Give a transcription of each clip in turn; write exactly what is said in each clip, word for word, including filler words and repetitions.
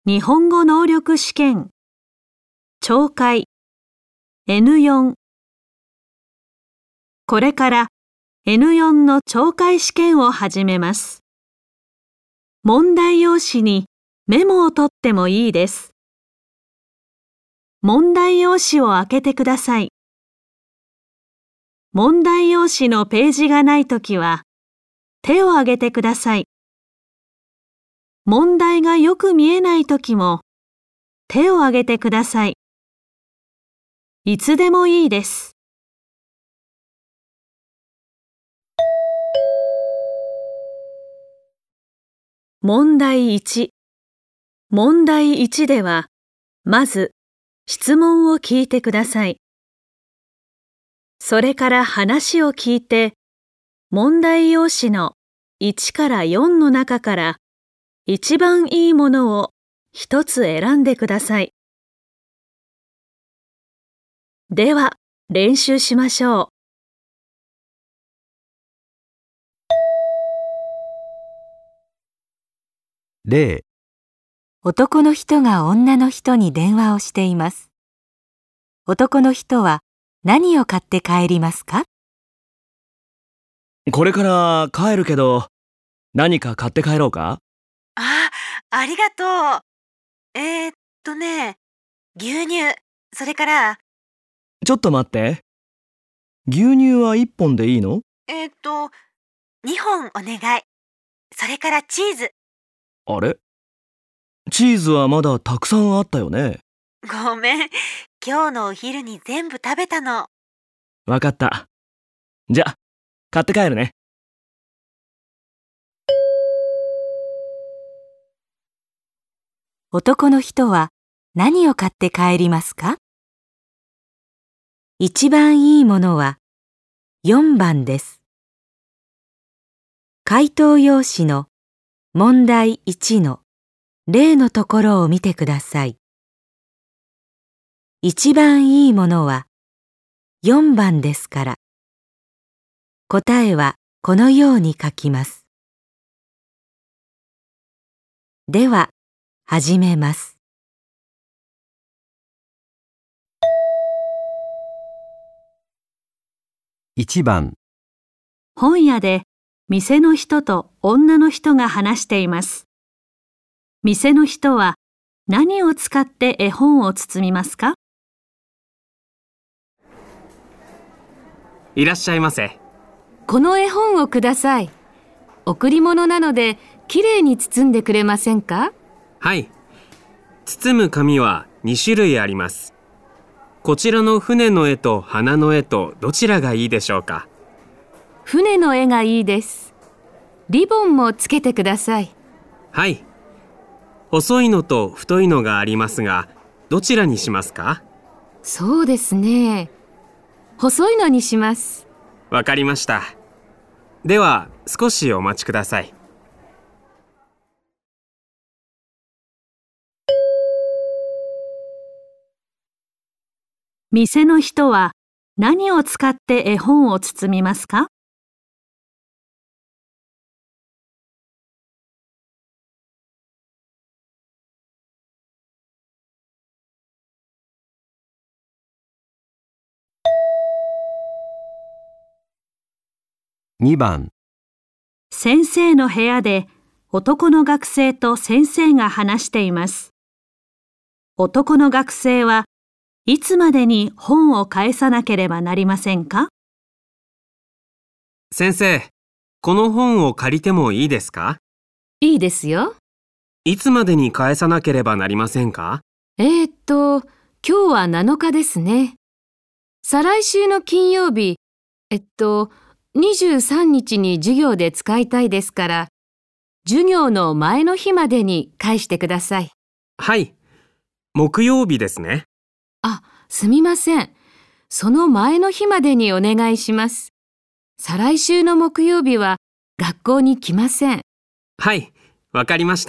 日本語能力試験聴解 エヌよん これから エヌよん の聴解試験を始めます。問題用紙にメモを取ってもいいです。問題用紙を開けてください。問題用紙のページがないときは手を挙げてください。問題がよく見えないときも手を挙げてください。いつでもいいです。問題いち。問題いちでは、まず質問を聞いてください。それから話を聞いて、問題用紙のいちからよんの中から一番いいものを一つ選んでください。では、練習しましょう。 例、 男の人が女の人に電話をしています。男の人は何を買って帰りますか？ これから帰るけど、何か買って帰ろうか？ あ、ありがとう。えー、っとね、牛乳、それから、 ちょっと待って。牛乳はいっぽんでいいの？ えー、っと、にほんお願い。それからチーズ。 あれ？チーズはまだたくさんあったよね。 ごめん、今日のお昼に全部食べたの。 わかった。じゃ、買って帰るね。 男の人は何を買って帰りますか？一番いいものはよんばんです。回答用紙の問題いちの例のところを見てください。一番いいものはよんばんですから、答えはこのように書きます。では、始めます。 いちばん、 本屋で店の人と女の人が話しています。店の人は何を使って絵本を包みますか？ いらっしゃいませ。 この絵本をください。贈り物なのできれいに包んでくれませんか？ はい。包む紙はにしゅるいあります。こちらの船の絵と花の絵とどちらがいいでしょうか？ 船の絵がいいです。リボンもつけてください。 はい。細いのと太いのがありますが、どちらにしますか？ そうですね。細いのにします。 わかりました。では、少しお待ちください。 店の人は何を使って絵本を包みますか？ にばん、 先生の部屋で男の学生と先生が話しています。男の学生はいつまでに本を返さなければなりませんか？ 先生、この本を借りてもいいですか？ いいですよ。 いつまでに返さなければなりませんか？ えー、っと、今日はなのかですね。再来週の金曜日、えっと、にじゅうさんにちに授業で使いたいですから、授業の前の日までに返してください。 はい。木曜日ですね。 あ、すみません。その前の日までにお願いします。再来週の木曜日は学校に来ません。 はい、わかりました。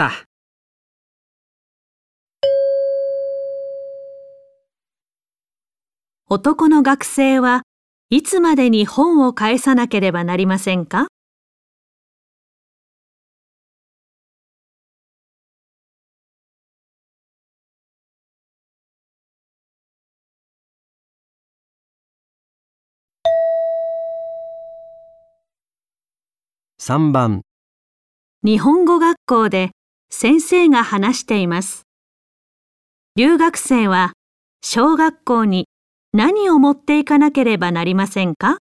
男の学生はいつまでに本を返さなければなりませんか？ さんばん。 日本語学校で先生が話しています。留学生は小学校に何を持っていかなければなりませんか？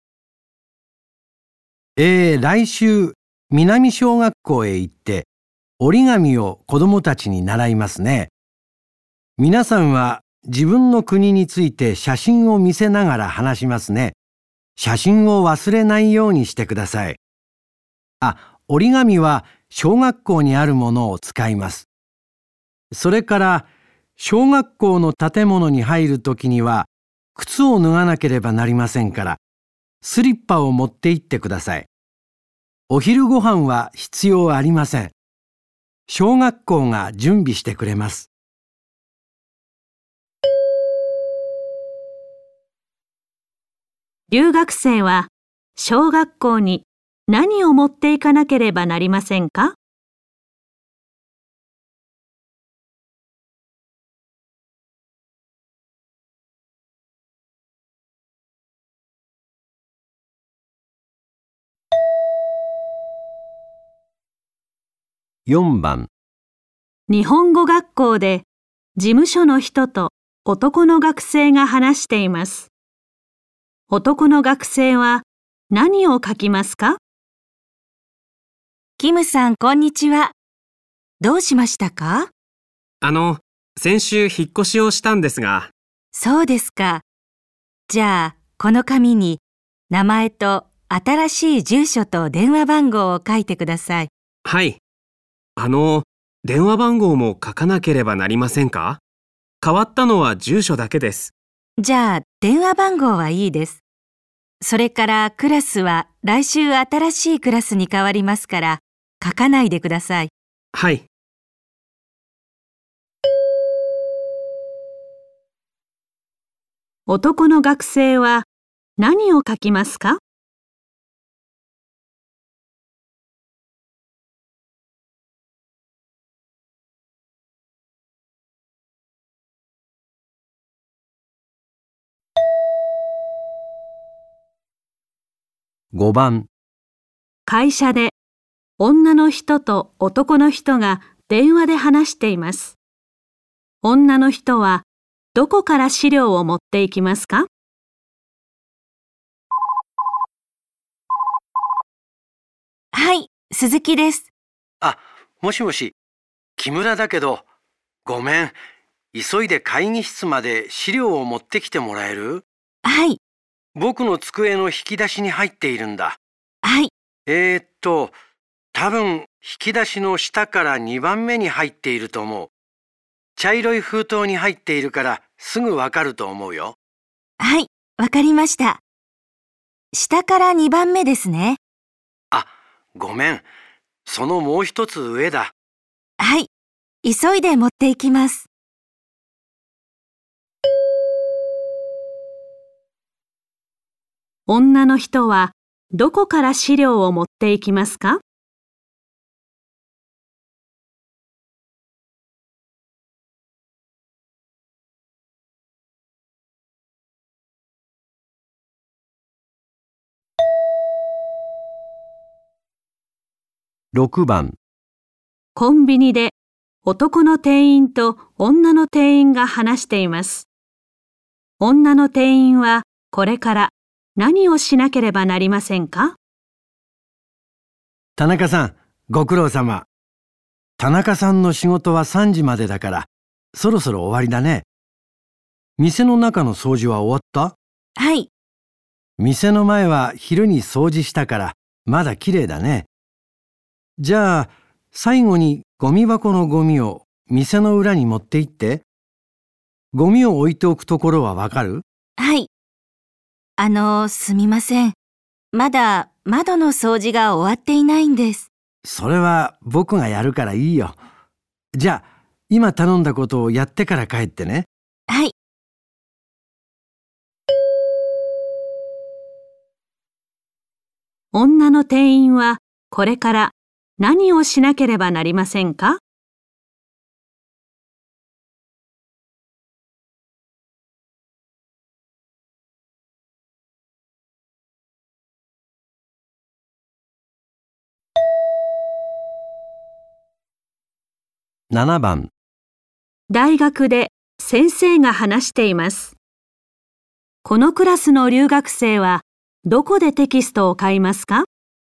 えー、来週、南小学校へ行って、折り紙を子供たちに習いますね。皆さんは自分の国について写真を見せながら話しますね。写真を忘れないようにしてください。あ、折り紙は小学校にあるものを使います。それから、小学校の建物に入るときには、靴を脱がなければなりませんから、スリッパを持って行ってください。お昼ご飯は必要ありません。小学校が準備してくれます。 留学生は小学校に何を持っていかなければなりませんか？ よんばん。 日本語学校で事務所の人と男の学生が話しています。男の学生は何を書きますか？ キムさん、こんにちは。どうしましたか？ あの、先週引っ越しをしたんですが。 そうですか。じゃあ、この紙に名前と新しい住所と電話番号を書いてください。 はい。あの、電話番号も書かなければなりませんか？変わったのは住所だけです。 じゃあ、電話番号はいいです。それからクラスは来週新しいクラスに変わりますから、書かないでください。 はい。 男の学生は何を書きますか？ ごばん。 会社で女の人と男の人が電話で話しています。女の人はどこから資料を持っていきますか？ はい、鈴木です。 あ、もしもし、木村だけど、ごめん。急いで会議室まで資料を持ってきてもらえる？ はい。 僕の机の引き出しに入っているんだ。 はい。 えーっと、多分引き出しの下からにばんめに入っていると思う。茶色い封筒に入っているからすぐわかると思うよ。 はい、わかりました。下からにばんめですね。 あ、ごめん。そのもう一つ上だ。 はい、急いで持っていきます。 女の人はどこから資料を持っていきますか？ ろくばん。 コンビニで男の店員と女の店員が話しています。女の店員はこれから何をしなければなりませんか？ 田中さん、ご苦労様。田中さんの仕事はさんじまでだから、そろそろ終わりだね。店の中の掃除は終わった？ はい。 店の前は昼に掃除したから、まだきれいだね。じゃあ、最後にゴミ箱のゴミを店の裏に持って行って。ゴミを置いておくところはわかる？ はい。あの、すみません。まだ窓の掃除が終わっていないんです。 それは僕がやるからいいよ。じゃあ、今頼んだことをやってから帰ってね。 はい。 女の店員はこれから何をしなければなりませんか？ ななばん。 大学で先生が話しています。このクラスの留学生はどこでテキストを買いますか？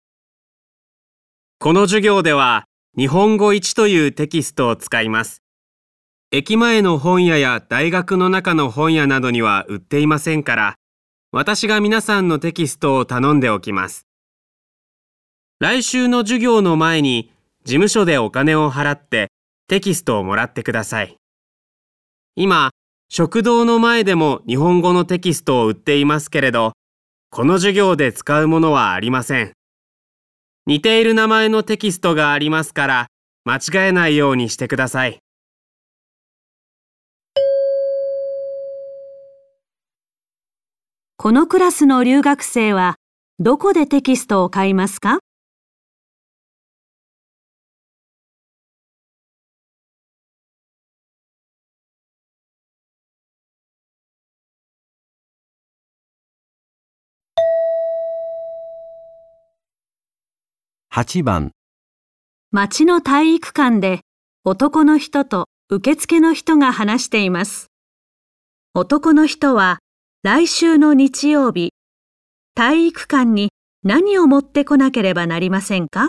この授業では日本語いちというテキストを使います。駅前の本屋や大学の中の本屋などには売っていませんから、私が皆さんのテキストを頼んでおきます。来週の授業の前に事務所でお金を払ってテキストをもらってください。今、食堂の前でも日本語のテキストを売っていますけれど、この授業で使うものはありません。似ている名前のテキストがありますから、間違えないようにしてください。 このクラスの留学生はどこでテキストを買いますか？ はちばん。 町の体育館で男の人と受付の人が話しています。男の人は来週の日曜日、体育館に何を持ってこなければなりませんか？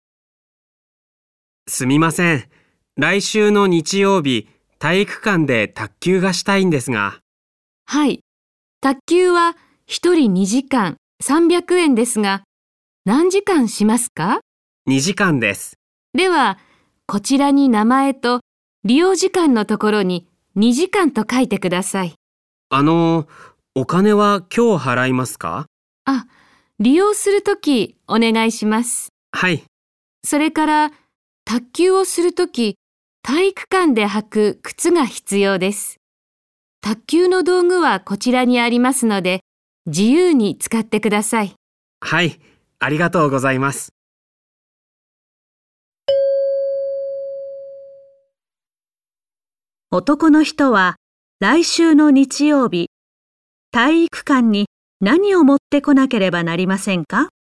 すみません。来週の日曜日、体育館で卓球がしたいんですが。 はい。卓球はひとりにじかんさんびゃくえんですが、何時間しますか？ にじかんです。 では、こちらに名前と利用時間のところににじかんと書いてください。 あの、お金は今日払いますか？ あ、利用するときお願いします。 はい。 それから、卓球をするとき、体育館で履く靴が必要です。卓球の道具はこちらにありますので、自由に使ってください。 はい、ありがとうございます。 男の人は来週の日曜日、体育館に何を持ってこなければなりませんか？